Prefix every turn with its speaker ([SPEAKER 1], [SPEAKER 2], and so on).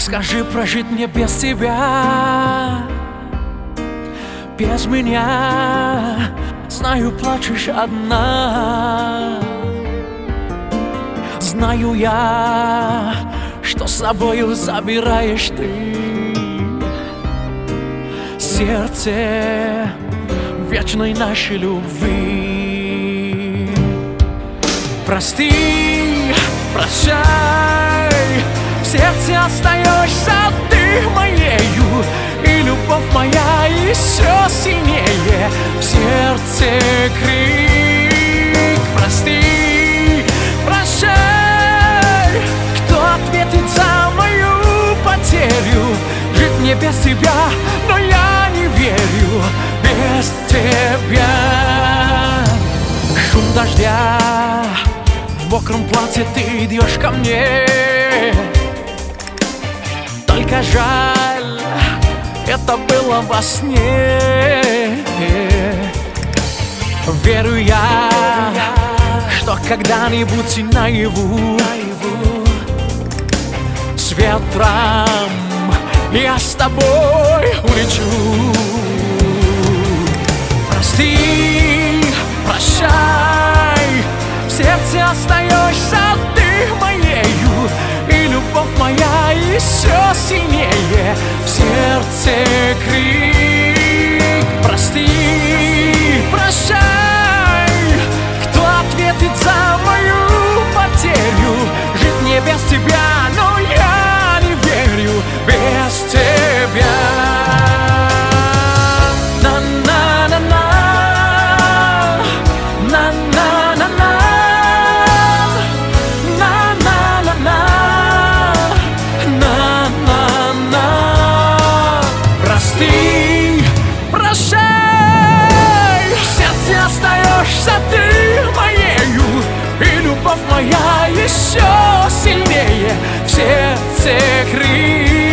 [SPEAKER 1] Скажи, прожить мне без тебя, без меня. Знаю, плачешь одна. Знаю я, что с собою забираешь ты сердце вечной нашей любви. Прости, прощай, в сердце остаешься ты моею, и любовь моя еще сильнее. В сердце крик: прости, прощай. Кто ответит за мою потерю? Жить мне без тебя, но я не верю без тебя. Шум дождя, в мокром платье ты идешь ко мне. Только жаль, это было во сне. Верю я, что когда-нибудь и наяву с ветром я с тобой улечу. Прости, прощай, в сердце остаешься ты моею, и любовь моя еще сильнее. В сердце крик: прости, прощай. Кто ответит за мою потерю? Жить мне без тебя, но я не верю без тебя. На-на-на-на, на-на-на-на, на-на-на-на, на-на-на. Прости, прощай, в сердце остаешься ты моею, и любовь моя еще сильнее. В сердце крик: